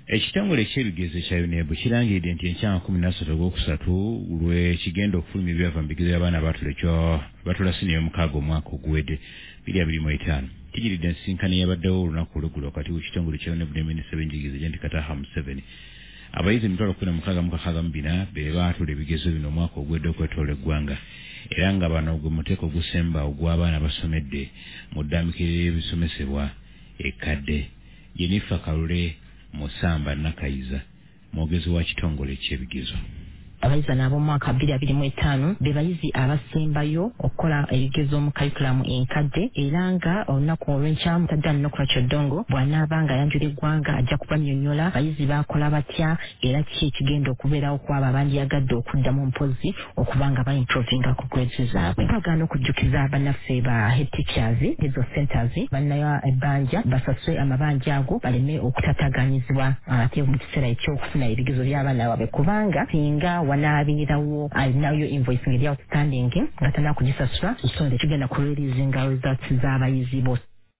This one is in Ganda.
Ekitongole ky'ebigezo kya UNEB kirangirira nti enkya 13 ogwokusatu lw'ekigenda okufulumya ebyava mu bigezo by'abaana batula siniya omukaaga omwaka oguwedde 2025 kijiridde ensisinkano eyabaddewo olunaku olweggulo wakati w'ekitongole kya UNEB ne minisita w'enjigiriza Jeanette Kataha Museveni. Abayizi 16,642 be baatula ebigezo bino omwaka oguwedde okwetoola eggwanga era nga bano gwe muteeko gusemba ogw'abaana basomedde mu ddambikiro ly'ebisomesebwa ekkadde. Jennifer Kalule Musamba Nakayiza mwogezi wa kitongole ky'ebigezo. Abayizi nabo mwaka 2025 be bayizi abasembayo okukola ebigezo mu curriculum enkadde era nga olunaku olw'enkyamu Tadani Nokula Kyodongo bw'anaabanga yanjula eggwanga ajja kubanyonnyola bayizi bakola batya era ki ekigenda okubeerawo kwabo abandiyagadde okuddamu mpozi okubanga baimprovinga ku grades zaabwe. Twagaana okujjukiza bannaffe ba head teachers ezo centers bannayo ebbanja basasule amabanja ago baleme okutataganyizibwa ate mu kiseera ekyokufuna ebigezo by'abaana baabwe kubanga singa wanaabirawo alinayo invoice ngeri outstanding nga tanakugisasula tusonde tugenda kureleasinga results z'abayizi bose.